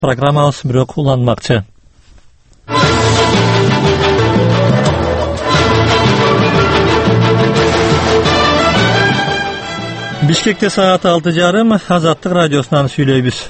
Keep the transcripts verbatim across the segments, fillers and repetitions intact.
Программабыз бирок уланмакчы. Бишкекте саат алты жарым, Азаттык радиосунан сүйлөйбүз.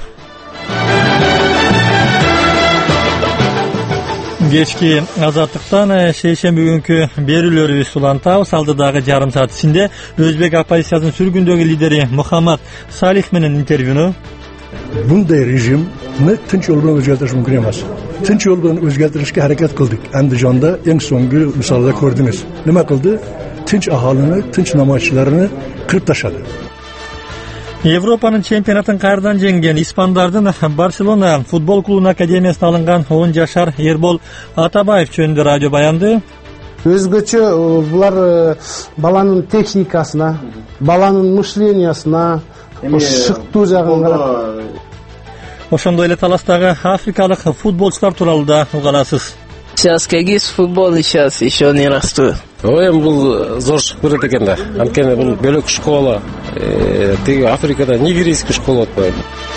Кечки Азаттыктан шейшемби күнкү берүүлөрүбүз улантабыз. Алдыдагы жарым саат ичинде Өзбек оппозициясынын сүргүндөгү лидери Мухаммад Салих менен интервьюну. Bunday rejimni tinch yo'l bilan o'zgartirish mumkin emas. Tinch yo'l bilan o'zgartirishga harakat qildik. Andijonda eng so'nggi misolda ko'rdingiz. Nima qildi? Tinch aholini, tinch namoyishchilarni qirib tashladi. Европанын чемпионатын кайрадан жеңген испандардын Барселона футбол клубунун академиясына алынган он жашар Эрбол Атабаев жөнүндө радио баянды. Өзгөчө булар баланын техникасына, баланын мышлениясына, шыктуу жагын карап. Ошондой эле таластагы африкалык футболчулар тууралуу да угаласыз. Сейчас кагис футбол сейчас еще не растут. Ой, бул зор чыгып берет экен да. Анткени бул бөлөк школа, тиги Африкада нигерийский школа атпайбы.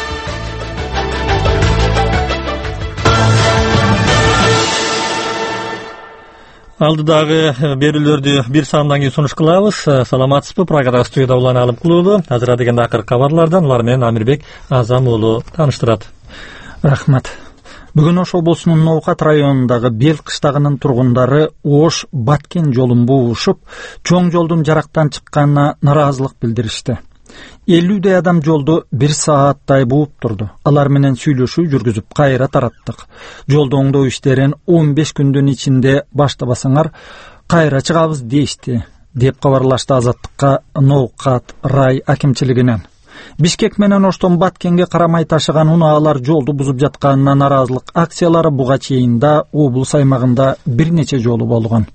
Алдыдагы берүүлөрдү бир саамдан кийин сунуш кылабыз. Саламатсызбы? Программа студияда улан алып кылуулу. Азыр деген акыркы кабарлардан улар менен Амирбек Азам уулу тааныштырат. Рахмат. Бүгүн Ош облусунун Ноокат районундагы Бел кыштагынын тургундары Ош Баткен жолун буушуп, чоң жолдун жарактан чыкканына нараазылык билдиришти. элүүдөй адам жолду бир сааттай бууп турду. Алар менен сүйлөшүү жүргүзүп кайра тараттык. Жолду оңдоо иштерин он беш күндүн ичинде баштабасаңар кайра чыгабыз дейишти, деп кабарлашты Азаттыкка Ноокат рай акимчилигинен. Бишкек менен Оштон Баткенге карамай ташыган унаалар жолду бузуп жатканына нараазылык акциялары буга чейин да облус аймагында бир нече жолу болгон.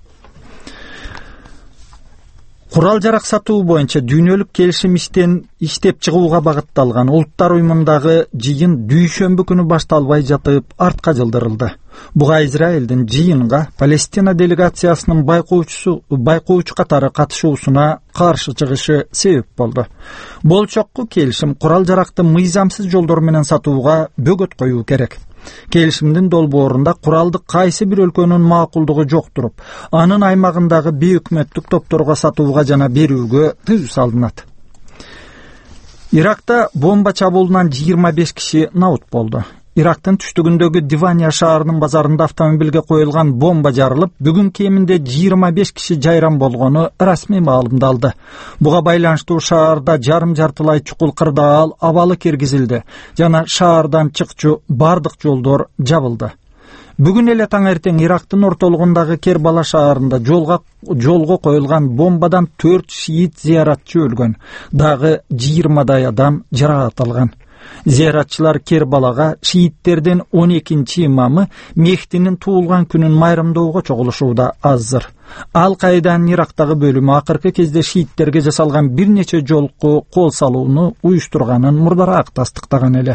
Курал жарак сатуу боюнча дүйнөлүк келишим иштен иштеп чыгууга багытталган Улуттар уюмундагы жыйын дүйшөмбү күнү башталбай жатып артка жылдырылды. Буга Израилдин жыйынга Палестина делегациясынын байкоочусу байкоочу катары катышуусуна каршы чыгышы себеп болду. Болчокку келишим курал жаракты мыйзамсыз жолдор менен сатууга бөгөт коюу керек. Келишимдин долбоорунда куралды кайсы бир өлкөнүн макулдугу жок туруп, анын аймагындагы бейөкмөттүк топторго сатууга жана берүүгө тыюу салынат. Иракта бомба чабуулунан жыйырма беш киши набут болду. Ирактын түштүгүндөгү Дивания шаарынын базарында автомобилге коюлган бомба жарылып, бүгүн кеминде жыйырма беш киши жайран болгону расмий маалымдалды. Буга байланыштуу шаарда жарым-жартылай чукул кырдаал абалы киргизилди жана шаардан чыкчу бардык жолдор жабылды. Бүгүн эле таң эртең Ирактын ортолугундагы Кербала шаарында жолго жолго коюлган бомбадан төрт шиит зияратчы өлгөн, дагы жыйырмадай адам жаракат алган. Зияратчылар Кербалага шииттердин он экинчи имамы Мехдинин туулган күнүн майрамдоого чогулушууда азыр. Ал Кайданын Ирактагы бөлүмү акыркы кезде шииттерге жасалган бир нече жолку кол салууну уюштурганын мурдараак тастыктаган эле.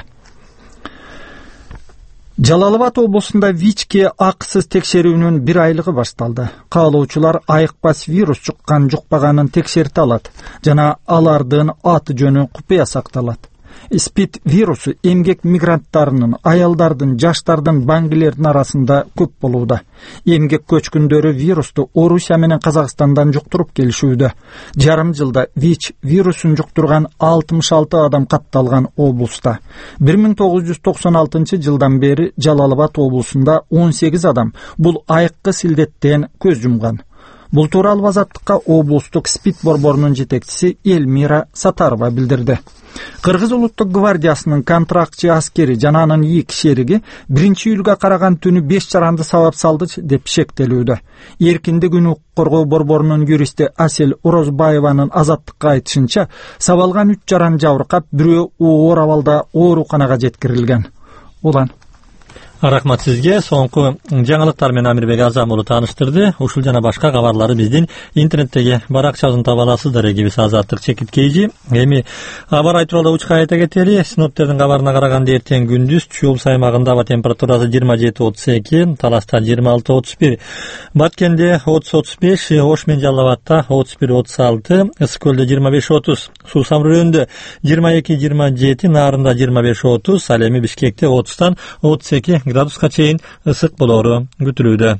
Жалал-Абад облусунда ВИЧке акысыз текшерүүнүн бир айлыгы башталды. Каалоочулар айыкпас вирус жуккан жукпаганын текшерте алат жана алардын аты жөнү купуя сакталат. СПИД вирусу эмгек мигранттарынын, аялдардын, жаштардын, баңгилердин арасында көп болууда. Эмгек көчкүндөрү вирусту Орусия менен Казакстандан жуктуруп келишүүдө. Жарым жылда ВИЧ вирусун жуктурган алтымыш алты адам катталган облуста. бир миң тогуз жүз токсон алтынчы жылдан бери Жалал-Абад облусунда он сегиз адам бул айыккы силдеттен көз жумган. Бул тууралуу Азаттыкка облустук СПИД борборунун жетекчиси Эльмира Сатарова билдирди. Кыргыз улуттук гвардиясынын контрактчы аскери жана анын эки шериги биринчи июлга караган түнү беш жаранды сабап салды деп шектелүүдө. Эркиндик укук коргоо борборунун юристи Асел Орозбаеванын Азаттыкка айтышынча, сабалган үч жаран жабыркап, бирөө оор абалда ооруканага жеткирилген. Улан Рахмат сизге. Соңку жаңылыктар менен Амирбек Азам уулу тааныштырды. Ушул жана башка кабарлары биздин интернеттеги баракчабыздан таба аласыздар. Эгибиз Азаттык Чекит Кейжи. Эми абар тууралуу учка айта кетели. Синоптиктердин кабарына караганда эртең күндүз Чүй облусу аймагында аба температурасы жыйырма жети отуз эки, Таласта жыйырма алты отуз бир, Баткенде отуз отуз беш, Ош менен Жалал Абадта отуз бир отуз алты, Ысык көлдө жыйырма беш отуз, Суусам районунда жыйырма эки жыйырма жети, Нарында жыйырма беш отуз, ал эми Бишкекте отуздан отуз эки градуска чейин ысык болору күтүлүүдө.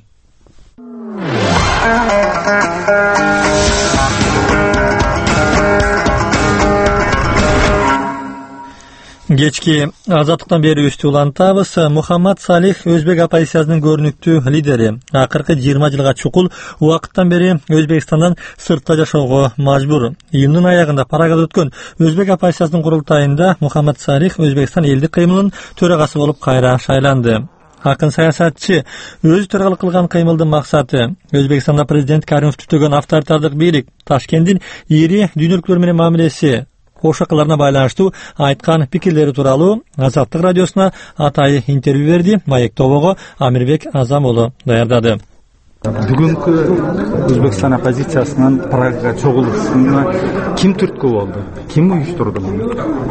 Кечки Азаттыктан берүүбүздү улантабыз. Мухаммад Салих Өзбек оппозициясынын көрүнүктүү лидери. Акыркы жыйырма жылга чукул убакыттан бери Өзбекстандан сыртта жашоого мажбур. Июндун аягында Прагада өткөн Өзбек оппозициясынын курултайында Мухаммад Салих Өзбекстан элдик кыймылынын төрагасы болуп кайра шайланды. Акын саясатчы өзү төрагалык кылган кыймылдын максаты Өзбекстанда президент Каримов түтөгөн авторитардык бийлик, Ташкенттин ири дүйнөлүктөр менен мамилеси ошакаларына байланыштуу айткан пикирлери тууралуу Азаттык радиосуна атайы интервью берди. Маек тобого Амирбек Азам уулу даярдады. Бүгүнкү Өзбекстан оппозициясынын Прагага чогулушуна ким түрткү болду? Ким уюштурду муну?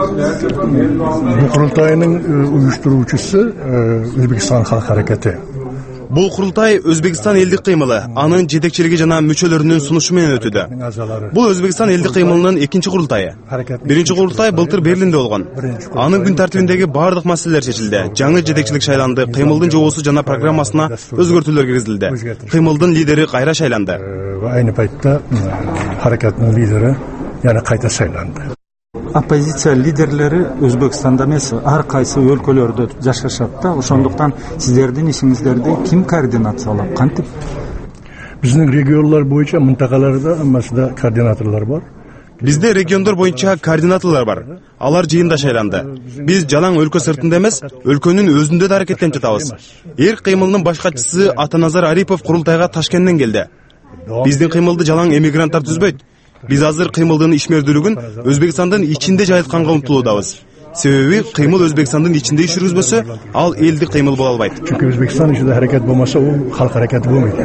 Бул курултайдын уюштуруучусу Өзбекстан Халк Аракети. Бул курултай Өзбекстан элдик кыймылы, анын жетекчилиги жана мүчөлөрүнүн сунушу менен өтүүдө. Бул Өзбекстан элдик кыймылынын экинчи курултайы. Биринчи курултай былтыр Берлинде болгон. Анын күн тартибиндеги баардык маселелер чечилди. Жаңы жетекчилик шайланды, кыймылдын жобосу жана программасына өзгөртүүлөр киргизилди. Кыймылдын лидери кайра шайланды. Айны пайтта харакаттын лидери яна кайта шайланды. Оппозиция лидерлери Өзбекстанда эмес, ар кайсы өлкөлөрдө жашашат да. Ошондуктан сиздердин ишиңиздерди ким координациялап, кантип? Биздин регионлор боюнча мынтакаларда амасында координаторлор бар. Бизде региондор боюнча координаторлор бар. Алар жыйында шайланды. Биз жалаң өлкө сыртында эмес, өлкөнүн өзүндө да аракеттенип жатабыз. Эр кыймылынын баш катчысы Атаназар Арипов курултайга Ташкенттен келди. Биздин кыймылды жалаң эмигранттар түзбөйт. Биз азыр кыймылдын ишмердүүлүгүн Өзбекстандын ичинде жайытканга умтулуудабыз. Себеби кыймыл Өзбекстандын ичинде иш жүргүзбөсө, ал элдик кыймыл боло албайт. Чүнкү Өзбекстан ичинде аракет болмаса, ол халк аракети болбойт.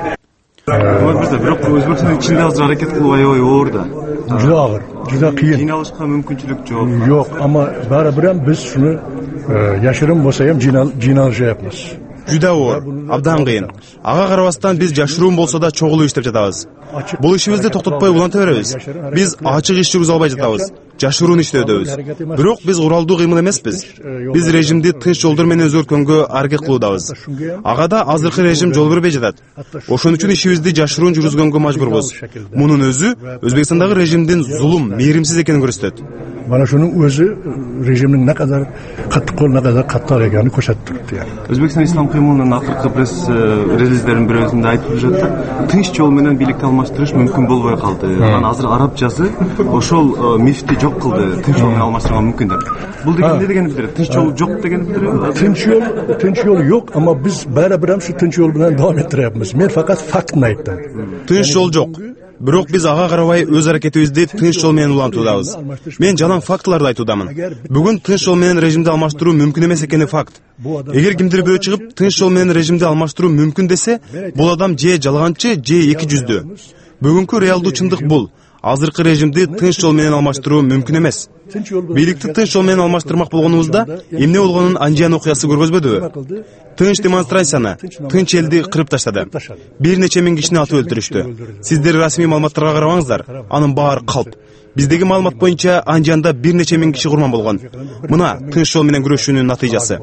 Бирок Өзбекстандын ичинде азыр аракет кылуу аябай оор да. Жуда агыр, жуда кыйын. Жыйналышка мүмкүнчүлүк жок. Жок, ама баары бир биз шуну жашырын болсо эм жыйналыш жапабыз. Жүдө оор, абдан кыйын. Ага карабастан биз жашыруун болсо да чогулуп иштеп жатабыз. Бул ишибизди токтотпой уланта беребиз. Биз ачык иш жүргүзө албай жатабыз. Жашыруун иштөөдөбүз. Бирок биз уралдуу кыймыл эмеспиз. Биз режимди тынч жолдор менен өзгөрткөнгө аракет кылуудабыз. Ага да азыркы режим жол бербей жатат. Ошон үчүн ишибизди жашыруун жүргүзгөнгө мажбурбуз. Мунун өзү Өзбекстандагы режимдин зулум, мээримсиз экенин көрсөтөт. Mana şunun özü rejimin ne kadar katı kol, ne kadar katı ekeni көрсөтүп турду. Өзбекстан ислам кыймылынын акыркы пресс релиздеринин бирөөсүндө айтып жатат, тынч жол менен бийликти алмаштырыш мүмкүн болбой калды. Анан азыр арабчасы ошол мифти жок кылды, тынч жол менен алмаштырганга мүмкүн деп. Бул деген эмне дегенди билдирет? Тынч жол жок дегенди билдирет? Тынч жол, тынч жол жок, ama biz баары бир şu тынч жол менен давам этtirебиз. Мен факат фактын айттым. Тынч жол жок. Бирок биз ага карабай өз аракетибизди тынч жол менен улантуудабыз. Мен жалаң фактыларды айтуудамын. Бүгүн тынч жол менен режимди алмаштыруу мүмкүн эмес экени факт. Эгер кимдир бирөө чыгып тынч жол менен режимди алмаштыруу мүмкүн десе, бул адам же жалганчы, же эки жүздүү. Бүгүнкү реалдуу чындык бул. Азыркы режимди тынч жол менен алмаштыруу мүмкүн эмес. Бийликти тынч жол менен алмаштырмак болгонубузда эмне болгонун анжиян окуясы көргөзбөдүбү? Тынч демонстрацияны, тынч элди кырып таштады. Бир нече миң кишини атып өлтүрүштү. Сиздер расмий маалыматтарга карабаңыздар, анын баары калп. Биздеги маалымат боюнча анжияндо бир нече миң киши курман болгон. Мына тынч жол менен күрөшүүнүн натыйжасы.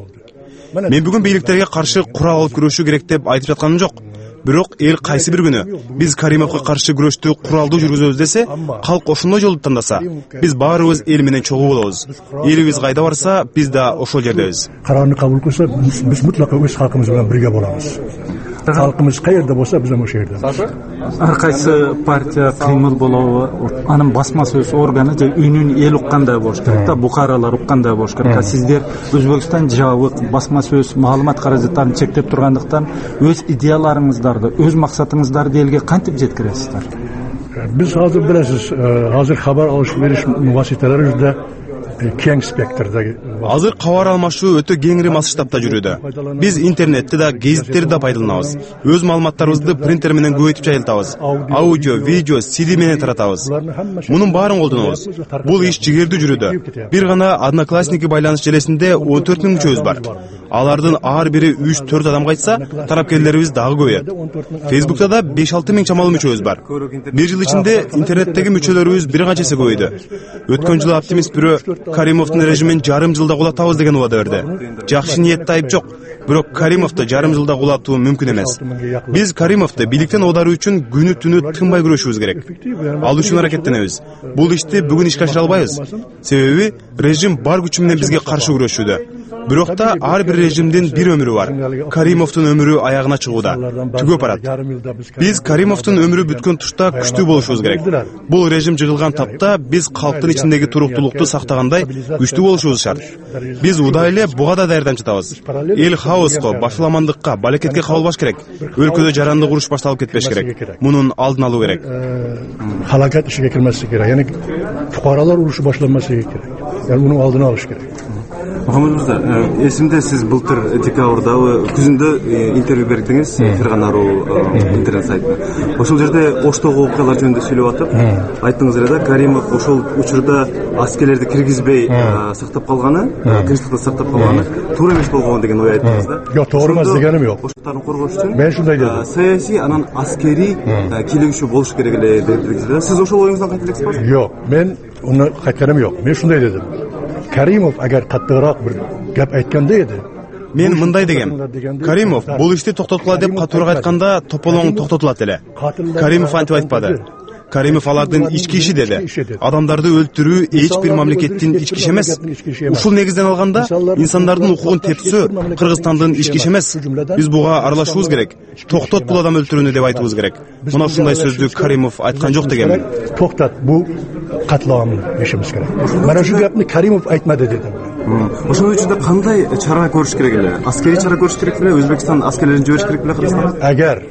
Мен бүгүн бийликтерге каршы курал алып күрөшүү керек деп айтып жатканым жок. Бирок эл кайсы бир күнү биз Каримовго каршы күрөштү куралдуу жүргүзөбүз десе, калк ошондой жолду тандаса, биз баарыбыз эл менен чогуу болобуз. Элибиз кайда барса, биз да ошол жердебиз. Карарны кабыл кылса, биз мутлака өз халкыбыз менен бирге болобуз. Халкыбыз каерде болса, биз ошол жердебиз. Ар кайсы партия кыймыл болобу, анын басма сөз органы же үнүн эл уккандай болуш керек да, букаралар уккандай болуш керек. Сиздер Өзбекстан жабык, басма сөз, маалымат каражаттарын чектеп тургандыктан өз идеяларыңыздарды, өз максатыңыздарды элге кантип жеткиресиздер? Биз азыр билесиз, азыр хабар алыш бериш васиталары жүзүндө кең спектрдегі Азыр кабар алмашуу өтө кеңири масштабта жүрүүдө. Биз интернетти да, гезиттерди да пайдаланабыз. Өз маалыматтарыбызды принтер менен көбөйтүп жайылтабыз. Аудио, видео, си ди менен таратабыз. Мунун баарын колдонобуз. Бул иш жигердүү жүрүүдө. Бир гана Одноклассники байланыш желесинде он төрт миң мүчөбүз бар. Алардын ар бири үч төрт адамга айтса, тарапкерлерибиз дагы көбөйөт. Фейсбукта да беш алты миң чамалуу мүчөбүз бар. Бир жыл ичинде интернеттеги мүчөлөрүбүз бир канча эсе көбөйдү. Өткөн жылы оптимист бирөө Каримовдун режимин жарым жылда кулатабыз деген убада берди. Жакшы ниетте айып жок, бирок Каримовду жарым жылда кулатуу мүмкүн эмес. Биз Каримовду бийликтен оодаруу үчүн күнү түнү тынбай күрөшүбүз керек. Ал үчүн аракеттенебиз. Бул ишти бүгүн ишке ашыра албайбыз. Себеби режим бар күчү менен бизге каршы күрөшүүдө. Бирок да ар бир режимдин бир өмүрү бар. Каримовдун өмүрү аягына чыгууда, түгөп барат. Биз Каримовдун өмүрү бүткөн тушта күчтүү болушубуз керек. Бул режим жыгылган тапта биз калктын ичиндеги туруктуулукту сактагандай күчтүү болушубуз шарт. Биз удай эле буга да даярданып жатабыз. Эл хаоско, башаламандыкка, балекетке кабылбаш керек. Өлкөдө жарандык уруш башталып кетпеш керек. Мунун алдын алуу керек. Халакат ишиге кирмеси керек. Яни фукаралар урушу башланмасы керек. Яни мунун алдын алыш керек. Мухаммад Мырза, эсимде сиз былтыр декабрда күзүндө интервью бердиңиз Ферганару интернет сайтына. Ошол жерде Оштогу окуялар жөнүндө сүйлөп атып, айттыңыз эле да, Каримов ошол учурда аскерлерди киргизбей сактап калганы, тынчтыкты сактап калганы туура эмес болгон деген ой айттыңыз да. Жок, туура эмес дегеним жок. Оштоктарын коргош үчүн мен ушундай дедим. Саясий анан аскери кийлигишүү болуш керек эле дедиңиз да. Сиз ошол оюңуздан кайтып элексизби? Жок, мен уну кайтканым жок. Мен ушундай дедим. Каримов агар каттыгыраак бир гап айтканда эди. Мен мындай дегем. Каримов бул ишти токтоткула деп катуураак айтканда тополоң токтотулат эле. Каримов антип айтпады. Каримов алардын ички иши деди. Адамдарды өлтүрүү эч бир мамлекеттин ички иши эмес. Ушул негизден алганда инсандардын укугун тепсөө Кыргызстандын ички иши эмес. Биз буга аралашуубуз керек. Токтот бул адам өлтүрүүнү деп айтыбыз керек. Мына ушундай сөздү Каримов айткан жок дегенмин. Токтот, бул катламды дешибиз керек. Мана ушул гапны Каримов айтмады дедим. Ошол үчүн кандай чара көрүш керек эле? Аскери чара көрүш керек беле? Өзбекстан аскерлерин жибериш керек беле Кыргызстанга? Агар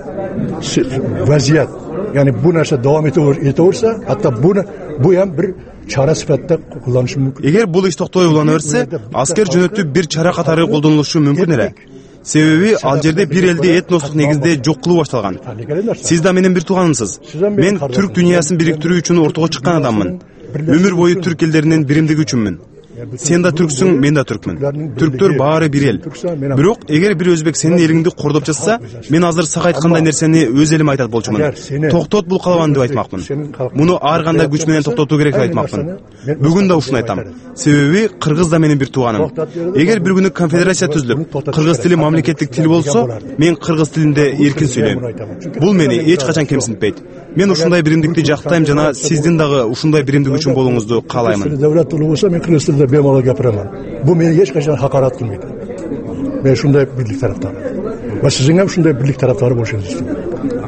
вазият, яни бу нерсе давам ете берсе, атта буну бу ham бир чара сыпатта колдоnuş мүмкүн. Эгер бул иш токтобой улана берсе, аскер жөнөтүү бир чара катары колдонулушу мүмкүн эле. Себеби ал жерде бир элди этностук негизде жок кылуу башталган. Сиз да менин бир тууганымсыз. Мен түрк дүйнөсүн бириктирүү үчүн ортого чыккан адаммын. Өмүр бою түрк элдеринин биримдиги үчүнмүн. Сен да түрксүң, мен да түркмүн. Түрктөр баары бир эл. Бирок эгер бир өзбек сенин элиңди кордоп жатса, мен азыр сага айткандай нерсени өз элим айтат болчумун. Токтот бул калабан деп айтмакмын. Муну ар кандай күч менен токтотуу керек деп айтмакмын. Бүгүн да ушуну айтам. Себеби Кыргыз да менин бир тууганым. Эгер бир күнү конфедерация түзүлүп, кыргыз тили мамлекеттик тил болсо, мен кыргыз тилинде эркин сүйлөйм. Бул мени эч качан кемсинтпейт. Мен ушундай биримдикти жактайм жана сиздин дагы ушундай биримдик үчүн болуңузду каалаймын. Devlet ulu olsa men kırgız tilinde bemala gapiraman. Bu meni hiç kaçan hakaret kılmaydı. Ben şunday birlik taraftarı. Ve sizin hem şunday birlik taraftarı boluşunuz istiyorum.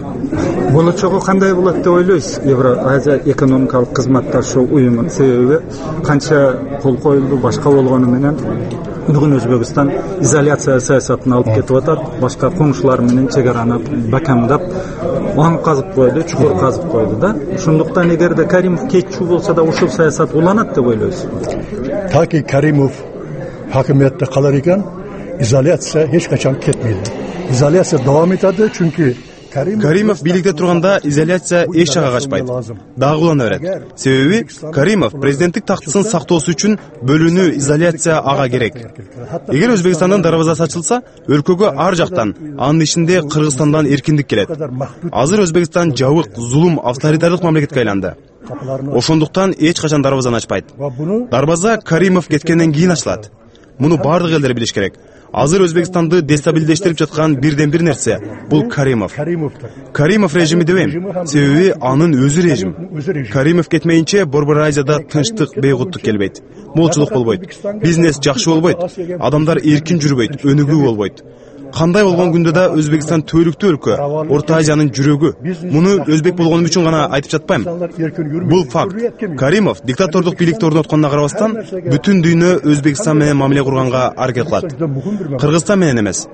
Болочогу кандай болот деп ойлойсуз? Евразия экономикалык кызматташуу уюмунун себеби канча кол коюлду, башка болгону менен бүгүн Өзбекстан изоляция саясатын алып кетип атат. Башка коңшулар менен чек араны бакамдап, аң казып койду, чукур казып койду да. Ошондуктан эгерде Каримов кетчү болсо да ушул саясат уланат деп ойлойсуз. Taki Karimov hakimiyette kalır iken izolyatsiya hiç kaçan ketmeydi. İzolyatsiya devam etadi çünkü Каримов бийликте турганда изоляция эч жакка качпайт. Дагы улана берет. Себеби Каримов президенттик тактысын сактоосу үчүн бөлүүнү изоляция ага керек. Эгер Өзбекстандын дарбазасы ачылса, өлкөгө ар жактан, анын ичинде Кыргызстандан эркиндик келет. Азыр Өзбекстан жабык, зулум, авторитардык мамлекетке айланды. Ошондуктан эч качан дарбазаны ачпайт. Дарбаза Каримов кеткенден кийин ачылат. Муну бардык элдер билиш керек. Азыр Өзбекстанды дестабилдештирип жаткан бирден бир нерсе бул Каримов. Каримов режими дебейм, себеби анын өзү режим. Каримов кетмейинче Борбор Азияда тынчтык, бейгуттук келбейт. Молчулук болбойт. Бизнес жакшы болбойт. Адамдар эркин жүрбөйт, өнүгүү болбойт. кандай болгон күндө да Өзбекстан төөлүктүү өлкө, Орто Азиянын жүрөгү. Муну өзбек болгонум үчүн гана айтып жатпайм. Бул факт. Каримов диктатордук бийликти орнотконуна карабастан, бүтүн дүйнө Өзбекстан менен мамиле курганга аракет кылат. Кыргызстан менен эмес.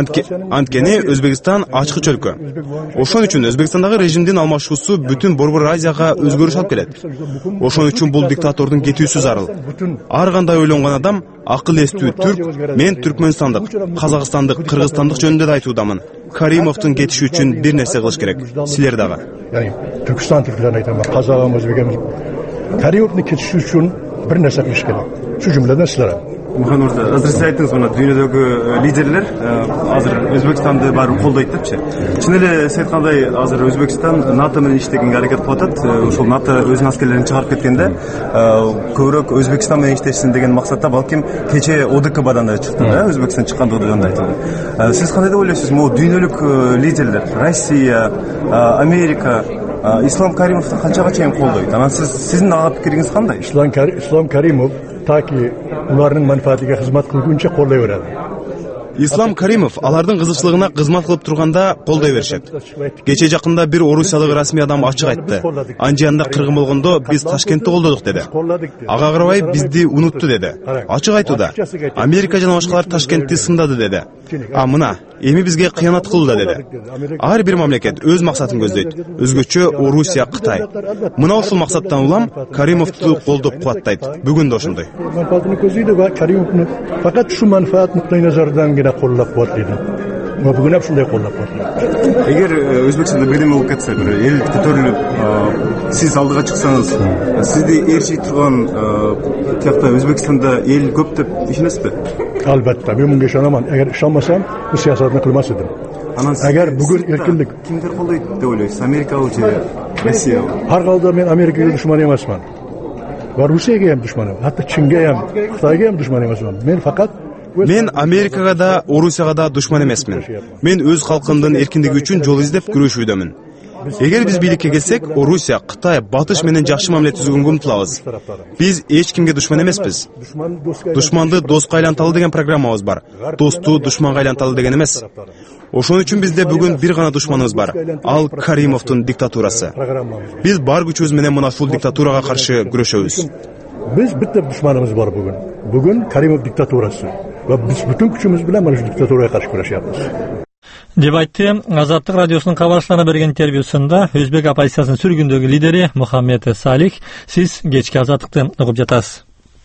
Анткени Өзбекстан ачкыч өлкө. Ошон үчүн Өзбекстандагы режимдин алмашуусу бүтүн Борбор Азияга өзгөрүш алып келет. Ошон үчүн бул диктатордун кетүүсү зарыл. Ар кандай ойлонгон адам акыл эстүү түрк, мен түркмөнстандык, казакстандык, кыргызстандык жөнүндө да айтуудамын. Каримовдун кетиши үчүн бир нерсе кылыш керек. Силер дагы. Yani Türkistan Türklerine aytaman, Kazağım, Özbekimiz. Karimov'un ketişi üçün bir nərsə qilish kerak. Şu cümleden sizlere. Muhan Orta, azыр siz ayттыңыз, мына дүйнөдөгү лидерлер азыр Өзбекстанды баары колдойт депчи. Чын эле сиз айткандай, азыр Өзбекстан НАТО менен иштегенге аракет кылып атат. Ошол НАТО өзүнүн аскерлерин чыгарып кеткенде, көбүрөөк Өзбекстан менен иштешсин деген максатта балким кече О Д К Б'дан да чыкты, да, Өзбекстан чыккан жөнүндө айтылды. Сиз кандай деп ойлойсуз, могу дүйнөлүк лидерлер, Россия, Америка Ислам Каримовду канчага чейин колдойт? Анан сиз сиздин ага пикириңиз кандай? Ислам Ислам Каримов таки улардын манфаатыга кызмат кылгунча колдой берет. Ислам Каримов алардын кызыкчылыгына кызмат кылып турганда колдой беришет. Кече жакында бир орусиялык расмий адам ачык айтты. Анжанда кыргын болгондо биз Ташкентти колдодук деди. Ага карабай бизди унутту деди. Ачык айтууда. Америка жана башкалар Ташкентти сындады деди. А мына эми бизге кыянат кылууда деди. Ар бир мамлекет өз максатын көздөйт. Өзгөчө Орусия, Кытай. Мына ушул максаттан улам Каримовду колдоп кубаттайт. Бүгүн да ошондой. Манфаатын көздөйдү ва Каримовну факат ушу манфаат нуктай назардан гана колдоп кубаттайт. Ва бүгүн да ушундай колдоп кубаттайт. Эгер Өзбекстанда бирдеме болуп кетсе, бир эл көтөрүлүп, сиз алдыга чыксаңыз, сизди ээрчий турган тиякта Өзбекстанда эл көп деп ишенесизби? Albatta, men bunga ishonaman. Agar ishonmasam, bu siyosatni qilmas edim. Agar bugun erkinlik kimdir qo'llaydi deb o'ylaysiz? Amerikami yoki Rossiyami? Har holda men Amerikaga dushman emasman. Va Rossiyaga ham dushmanman. Hatto Chinga ham, Xitoyga ham dushman emasman. Men faqat Men Amerikага да, Орусияга да душман эмесмин. Мен өз калкымдын эркиндиги үчүн жол издеп күрөшүүдөмүн. Эгер биз бийликке келсек, Орусия, Кытай, Батыш менен жакшы мамиле түзгөнгө умтулабыз. Биз эч кимге душман эмеспиз. Душманды доска айланталы деген программабыз бар. Досту душманга айланталы деген эмес. Ошон үчүн бизде бүгүн бир гана душманыбыз бар. Ал Каримовдун диктатурасы. Биз бар күчүбүз менен мына ушул диктатурага каршы күрөшөбүз. Биз битте душманыбыз бар бүгүн. Бүгүн Каримов диктатурасы. Ва биз бүтүн күчүбүз менен мына ушул диктатурага каршы күрөшөбүз. Деп айтты Азаттык радиосунун кабарчыларына берген интервьюсунда Өзбек оппозициясынын сүргүндөгү лидери Мухаммед Салих. Сиз кечки Азаттыкты угуп жатасыз.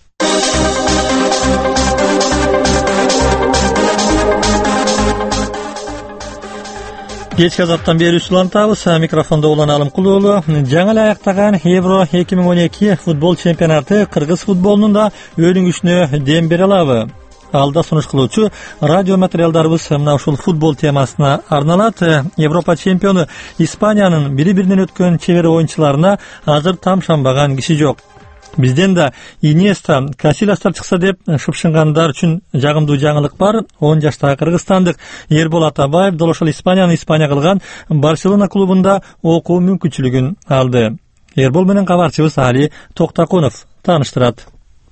Кечки Азаттан бери улантабыз. Микрофондо Улан Алымкулуулу. Жаңы эле аяктаган Евро эки миң он эки футбол чемпионаты кыргыз футболунун да өнүгүшүнө дем бере алабы? Алда сунуш кылуучу радио материалдарыбыз мына ушул футбол темасына арналат. Европа чемпиону Испаниянын бири-биринен өткөн чебер оюнчуларына азыр тамшанбаган киши жок. Бизден да Иньеста, Касиластар чыкса деп шыпшынгандар үчүн жагымдуу жаңылык бар. он жаштагы кыргызстандык Эрбол Атабаев дал ошол Испанияны Испания кылган Барселона клубунда окуу мүмкүнчүлүгүн алды. Эрбол менен кабарчыбыз Али Токтакунов тааныштырат.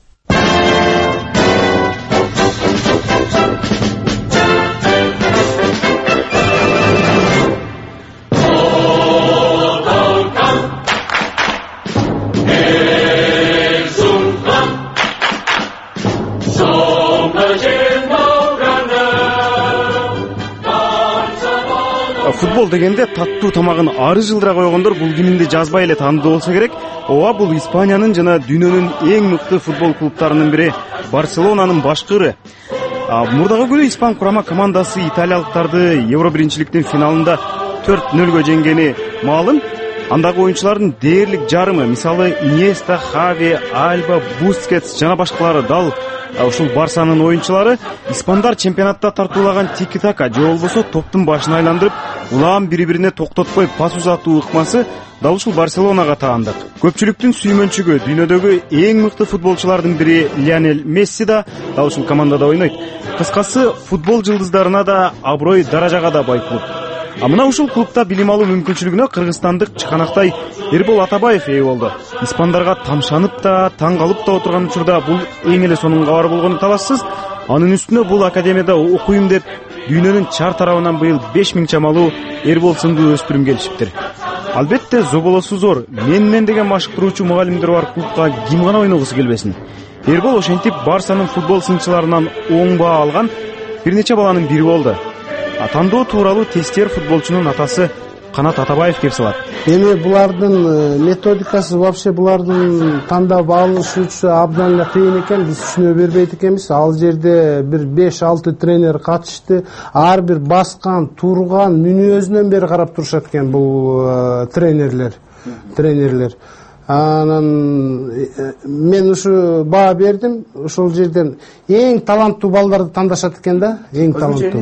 Футбол дегенде таттуу тамагын ары жылдыра койгондор бул киминди жазбай эле таандуу болсо керек. Ооба, бул Испаниянын жана дүйнөнүн эң мыкты футбол клубтарынын бири Барселонанын башкыры. Мурдагы күнү Испан курама командасы италиялыктарды Евро биринчиликтин финалында төрт нөлгө жеңгени маалым. Андагы оюнчулардын дээрлик жарымы, мисалы Иньеста, Хави, Альба, Бускетс жана башкалары дал ушул Барсанын оюнчулары испандар чемпионатта тартуулаган тики-така же болбосо топтун башын айландырып, улам бири-бирине токтотпой пас узатуу ыкмасы дал ушул Барселонага таандык. Көпчүлүктүн сүймөнчүгү, дүйнөдөгү эң мыкты футболчулардын бири Лионель Месси да дал ушул командада ойнойт. Кыскасы, футбол жылдыздарына да аброй даражага да бай клуб. А мына ушул клубта билим алуу мүмкүнчүлүгүнө кыргызстандык чыканактай Эрбол Атабаев ээ болду. Испандарга тамшанып да, таң калып да отурган учурда бул эң эле сонун кабар болгону талашсыз. Анын үстүнө бул академияда окуйм деп дүйнөнүн чар тарабынан быйыл беш миң чамалуу Эрбол сындуу өспүрүм келишиптир. Албетте зоболосу зор, менмен деген машыктыруучу мугалимдер бар клубка ким гана ойногусу келбесин. Эрбол ошентип Барсанын футбол сынчыларынан оң баа алган бир нече баланын бири болду. Тандоо тууралуу тестер футболчунун атасы Канат Атабаев кеп салат. Эми булардын методикасы вообще булардын тандап алышуучу абдан эле кыйын экен, биз түшүнө бербейт экенбиз. Ал жерде бир беш алты тренер катышты. Ар бир баскан, турган мүнөзүнөн бери карап турушат экен бул тренерлер. Тренерлер. Анан мен ушу баа бердим, ошол жерден эң таланттуу балдарды тандашат экен да, эң таланттуу.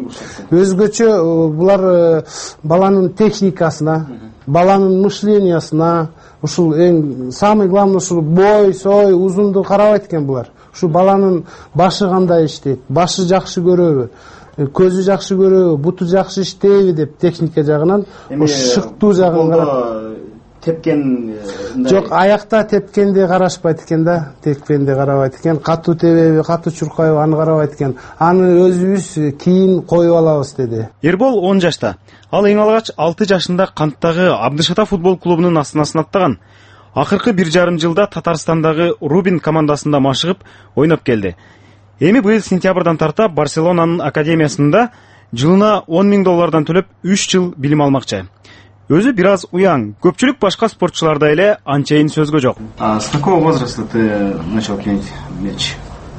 Өзгөчө булар баланын техникасына, баланын мышлениясына, ушул эң самый главный ушул бой, сой, узунду карабайт экен булар. Ушу баланын башы кандай иштейт, башы жакшы көрөбү, көзү жакшы көрөбү, буту жакшы иштейби деп техника жагынан, шыктуу жагын карап. Тепкен жок, аякта тепкенди карашпайт экен да, тепкенди карабайт экен, катуу тебеби, катуу чуркайбы аны карабайт экен. Аны өзүбүз кийин коюп алабыз деди. Эрбол он жашта. Ал эң алгач алты жашында Канттагы Абдышата футбол клубунун астынасына аттаган. Акыркы бир жарым жылда Татарстандагы Рубин командасында машыгып ойноп келди. Эми быйыл сентябрдан тарта Барселонанын академиясында жылына он миң доллардан төлөп үч жыл билим алмакчы. Өзү бир аз уяң, көпчүлүк башка спортчуларда эле анчайын сөзгө жок. А с какого возраста ты начал кинуть мяч?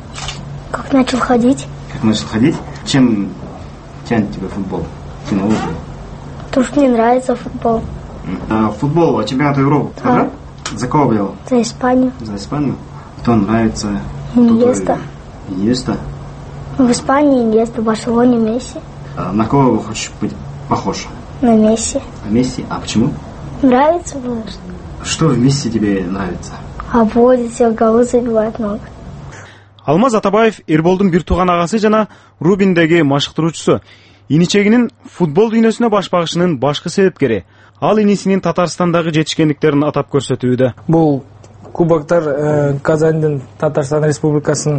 Как начал ходить. Как начал ходить? Чем тянет тебя футбол? Кинология? Потому что мне нравится футбол. А, футбол, а чемпионат Европы? Да. За кого болел? За Испанию. За Испанию? Кто нравится? Иньеста. Иньеста? В Испании Иньеста, в Барселоне Месси. А на кого вы хочешь быть похож? На Месси. На Месси? А почему? Нравится просто. Что в Месси тебе нравится? Обводит всех, голы забивает много. Алмаз Атабаев Эрболдун бир тууган агасы жана Рубиндеги машыктыруучусу. Иничегинин футбол дүйнөсүнө баш багышынын башкы себепкери. Ал инисинин Татарстандагы жетишкендиктерин атап көрсөтүүдө. Бул кубоктар Казандын Татарстан Республикасынын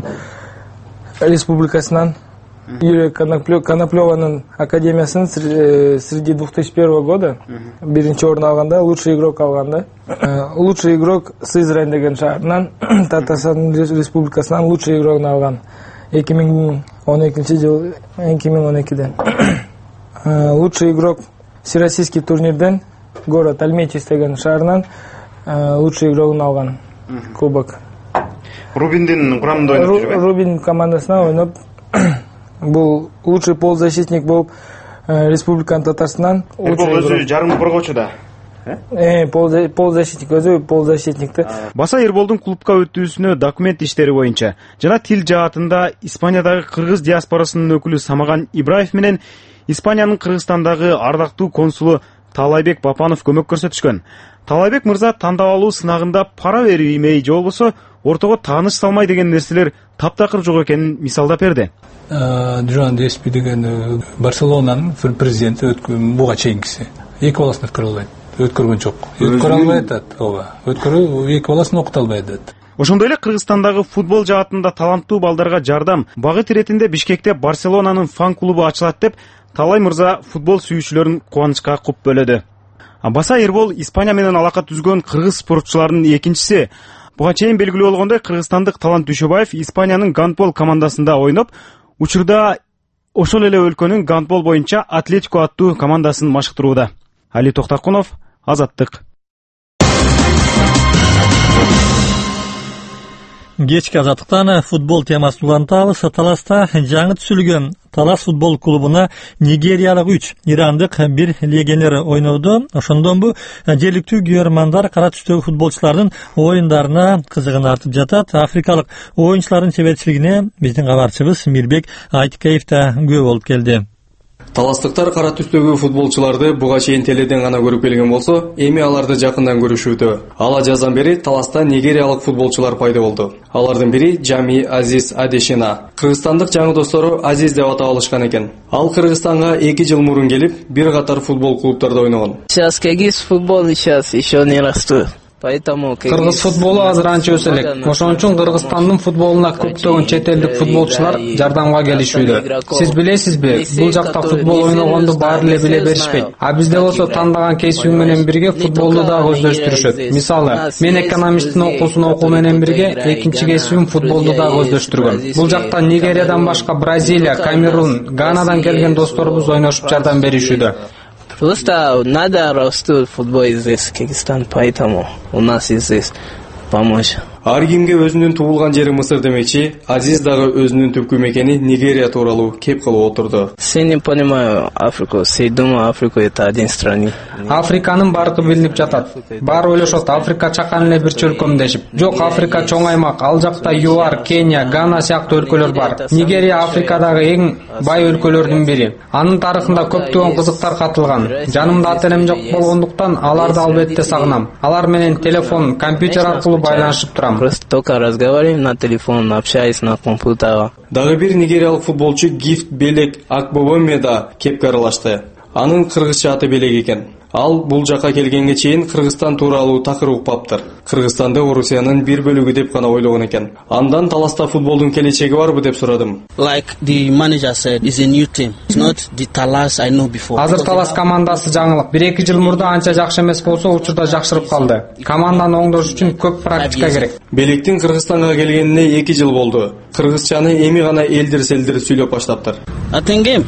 республикасынан Юрия Коноплёванын академиясынын среди две тысячи первого года биринчи орун алганда, лучший игрок алганда. Лучший игрок Сызрань деген шаарынан Татарстан Республикасынан лучший игрокун алган. эки миң он экинчи жыл, эки миң он экиден. Лучший игрок всероссийский турнирден город Альметьевск деген шаарынан лучший игрокун алган. Кубок. Рубиндин курамында ойноп жүрбөйт. Рубин командасына ойноп, бул лучший полузащитник болуп республиканын Татарстандан. Бул өзү жарым коргоочу да. Э, полузащитник, өзү полузащитникти. Баса Эрболдун клубка өтүүсүнө документ иштери боюнча жана тил жаатында Испаниядагы кыргыз диаспорасынын өкүлү Самаган Ибраев менен Испаниянын Кыргызстандагы ардактуу консулу Талайбек Бапанов көмөк көрсөтүшкөн. Талайбек мырза тандап алуу сынагында пара бербей же болбосо ортого тааныш салмай деген нерселер таптакыр жок экенин мисалдап берди. Джон Деспи деген Барселонанын президенти буга чейинкиси. Эки баласын өткөрө албайт. Өткөргөн жок. Өткөрө албайт атат. Ооба. Өткөрүү эки баласын окута албайт атат. Ошондой эле Кыргызстандагы футбол жаатында таланттуу балдарга жардам багыт иретинде Бишкекте Барселонанын фан клубу ачылат деп Талай мырза футбол сүйүүчүлөрүн кубанычка куп бөлөдү. Баса Эрбол Испания менен алака түзгөн кыргыз спортчуларынын экинчиси. Буга чейин белгилүү болгондой кыргызстандык Талант Дүйшөбаев Испаниянын гандбол командасында ойноп, учурда ошол эле өлкөнүн гандбол боюнча Атлетико аттуу командасын машыктырууда. Али Токтакунов, Азаттык. Кечки Азаттыктан футбол темасын улантабыз. Таласта жаңы түзүлгөн Талас футбол клубуна нигериялык үч ирандык бир легионер ойноду. Ошондон бу жергиликтүү күйөрмандар кара түстөгү футболчулардын оюндарына кызыгын артып жатат. Африкалык оюнчулардын чеберчилигине биздин кабарчыбыз Мирбек Айтикеев да күбө болуп келди. Таластыктар кара түстөгү футболчуларды буга чейин теледен гана көрүп келген болсо, эми аларды жакындан көрүшүүдө. Ала жаздан бери Таласта нигериялык футболчулар пайда болду. Алардын бири Жами Азиз Адешина. Кыргызстандык жаңы достору Азиз деп атап алышкан экен. Ал Кыргызстанга эки жыл мурун келип, бир катар футбол клубтарда ойногон. Сейчас Кагиз футбол сейчас еще не растут. Кыргыз футболу азыр анча өсө элек. Ошон үчүн Кыргызстандын футболуна көптөгөн чет элдик футболчулар жардамга келишүүдө. Сиз билесизби, бул жакта футбол ойногонду баары эле биле беришпейт. А бизде болсо тандаган кесибиң менен бирге футболду дагы өздөштүрүшөт. Мисалы, мен экономисттин окуусун окуу менен бирге экинчи кесибим футболду дагы өздөштүргөм. Бул жакта Нигериядан башка Бразилия, Камерун, Ганадан келген досторубуз ойношуп жардам беришүүдө. Просто надо растут футбол здесь, Кыргызстан, поэтому у нас здесь помочь. Ар кимге өзүнүн туулган жери Мысыр демекчи, Азиз дагы өзүнүн түпкү мекени Нигерия тууралуу кеп кылып отурду. Сен не понимаю Африку, сен думаешь Африка это один страна. Африканын бардыгы билинип жатат. Баары ойлошот Африка чакан эле бир чөлкөм дешип. Жок, Африка чоң аймак. Ал жакта ЮАР, Кения, Гана сыяктуу өлкөлөр бар. Нигерия Африкадагы эң бай өлкөлөрдүн бири. Анын тарыхында көптөгөн кызыктар катылган. Жанымда ата-энем жок болгондуктан аларды албетте сагынам. Алар менен телефон, компьютер аркылуу байланышып турам. Просто только разговариваем на телефон, общаясь на компьютере. Дагы бир нигериялык футболчу Гифт Белек Акбобоме да кепке аралашты. Анын кыргызча аты Белек экен. Ал бул жака келгенге чейин Кыргызстан тууралуу такыр укпаптыр. Кыргызстанды Орусиянын бир бөлүгү деп гана ойлогон экен. Андан Таласта футболдун келечеги барбы деп сурадым. Like the manager said, is a new team. It's not the Talas I know before. Азыр Талас командасы жаңылык. бир эки жыл мурда анча жакшы эмес болсо, учурда жакшырып калды. Команданы оңдош үчүн көп практика керек. Белектин Кыргызстанга келгенине эки жыл болду. Кыргызчаны эми гана элдир-селдир сүйлөп баштаптыр. Атенгем.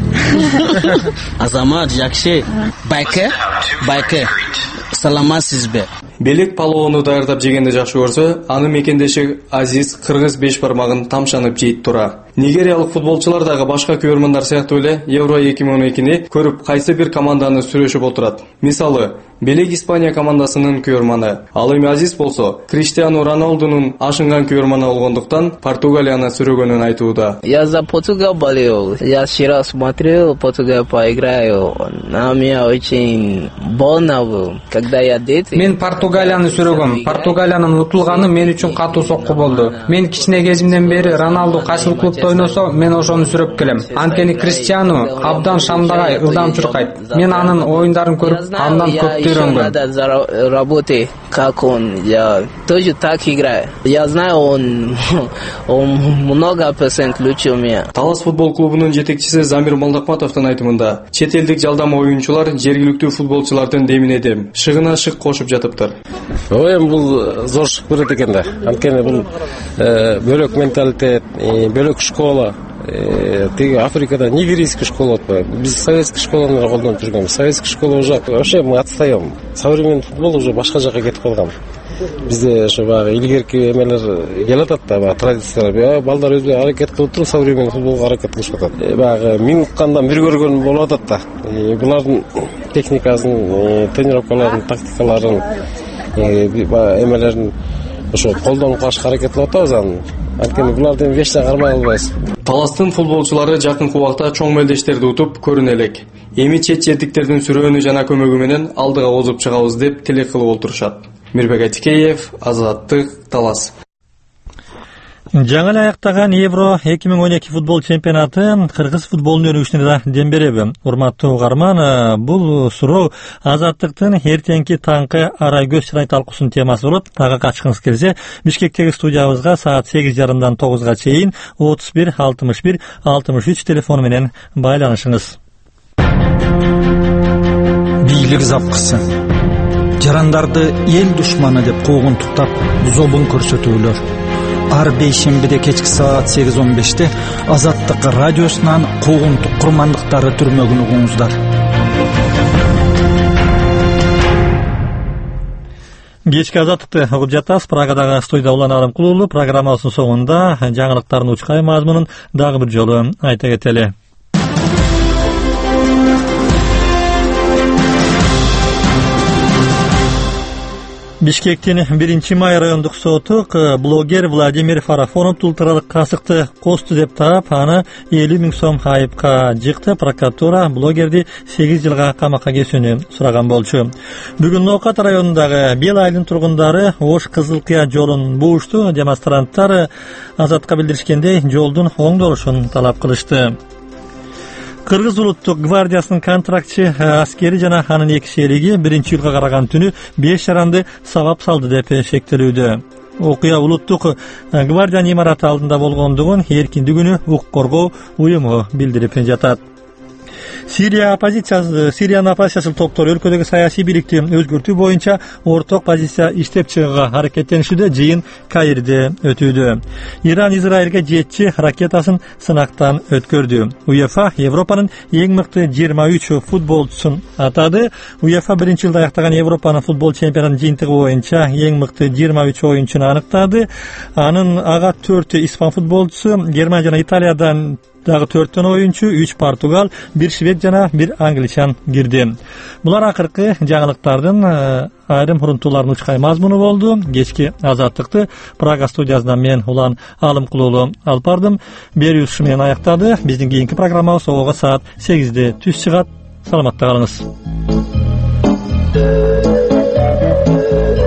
Азамат жакшы. Байке, байке. Саламатсызбы? Белек палоону даярдап жегенди жакшы көрсө, аны мекендеши Азиз кыргыз беш бармагын тамшанып жейт тура. Нигериялык футболчулар дагы башка көрөрмандар сыяктуу эле Евро эки миң он экини көрүп кайсы бир команданы сүрөшүп отурат. Мисалы, Белек Испания командасынын көрөрманы. Ал эми Азиз болсо, Криштиану Роналдунун ашынган көрөрманы болгондуктан Португалияны сүрөгөнүн айтууда. Я за Португалию болел. Я вчера смотрел, Португалия поиграю. На меня очень больно было, когда я дети. Мен Португалияны сүрөгөм. Португалиянын утулганы мен үчүн катуу сокку болду. Мен кичине кезимден бери Роналду кайсыл клубда ойносо, мен ошону сүрөп келем. Анткени Криштиану абдан шамдагай, ылдам чуркайт. Мен анын оюндарын көрүп, андан көп надо работать, как он. Я тоже так играю. Я знаю, он, он много процент лучше меня. Талас футбол клубунун жетекчиси Замир Молдокматовдун айтымында, чет элдик жалдама оюнчулар жергиликтүү футболчулардын демине дем, шыгына шык кошуп жатыптыр. Ой, бул зор шык берет экен да. Анткени бул бөлөк менталитет, бөлөк школа. Тиги Африкада нигерийский школа отпайт. Биз советский школаны колдонуп жүргөнбүз. Советский школа уже вообще мы отстаем. Современный футбол уже башка жака кетип калган. Бизде ошо баягы илгерки эмелер келатат да, баягы традициялар. Балдар өзү аракет кылып туруп современный футболго аракет кылышып атат. Баягы миң уккандан бир көргөн болуп атат да. Булардын техникасын, тренировкаларын, тактикаларын, эмелерин ошо колдонуп калышка аракет кылып атабыз аны. Анткени буларды вечно кармай албайбыз. Таластын футболчулары жакынкы убакта чоң мелдештерди утуп көрүнө элек. Эми чет жердиктердин сүрөөнү жана көмөгү менен алдыга озуп чыгабыз деп тилек кылып отурушат. Мирбек Атикеев, Азаттык, Талас. Жаңы эле аяктаган Евро эки миң он эки футбол чемпионаты кыргыз футболунун өнүгүшүнө да дем береби? Урматтуу угарман, бул суроо Азаттыктын эртеңки таңкы ара көз чырай талкуусунун темасы болуп, ага катышкыңыз келсе, Бишкектеги студиябызга саат сегиз жарымдан тогузга чейин отуз бир алтымыш бир алтымыш үч телефону менен байланышыңыз. Бийлик запкысы. Жарандарды эл душманы деп куугунтуктап, зобун көрсөтүүлөр. Ар бейшембиде кечки саат сегиз он беште Азаттык радиосунан куугунтук курмандыктары түрмөгүн угуңуздар. Кечки Азаттыкты угуп жатасыз. Прагадагы студияда Улан Арымкулуу программасынын соңунда жаңылыктардын учкай мазмунун дагы бир жолу айта кетели. Бишкектин биринчи май райондук соту блогер Владимир Фарафонов улуттаралык касыкты косту деп таап, аны элүү миң сом айыпка жыкты. Прокуратура блогерди сегиз жылга камакка кесүүнү сураган болчу. Бүгүн Ноокат районундагы Бел айылынын тургундары Ош Кызыл Кыя жолун буушту. Демонстранттар Азатка билдиришкендей жолдун оңдолушун талап кылышты. Кыргыз улуттук гвардиясынын контрактчы аскери жана анын эки шериги биринчи июлга караган түнү беш жаранды сабап салды деп шектелүүдө. Окуя улуттук гвардиянын имараты алдында болгондугун эркиндигүнү укук коргоо уюму билдирип жатат. Сирия оппозициясы, Сириянын оппозициячыл топтору өлкөдөгү саясий бийликти өзгөртүү боюнча орток позиция иштеп чыгууга аракеттенишүүдө. Жыйын Каирде өтүүдө. Иран Израилге жетчи ракетасын сынактан өткөрдү. УЕФА Европанын эң мыкты жыйырма үч футболчусун атады. УЕФА биринчи жылда аяктаган Европанын футбол чемпионатынын жыйынтыгы боюнча эң мыкты жыйырма үч оюнчуну аныктады. Анын ага төртү испан футболчусу, Германия жана Италиядан дагы төрттөн оюнчу, үч португал, бир швед жана бир англичан кирди. Булар акыркы жаңылыктардын айрым урунтууларынын учкай мазмуну болду. Кечки азаттыкты Прага студиясынан мен Улан Алымкулуулу алып бардым. Берүү ушу менен аяктады. Биздин кийинки программабыз ого саат сегизде түз чыгат. Саламатта калыңыз.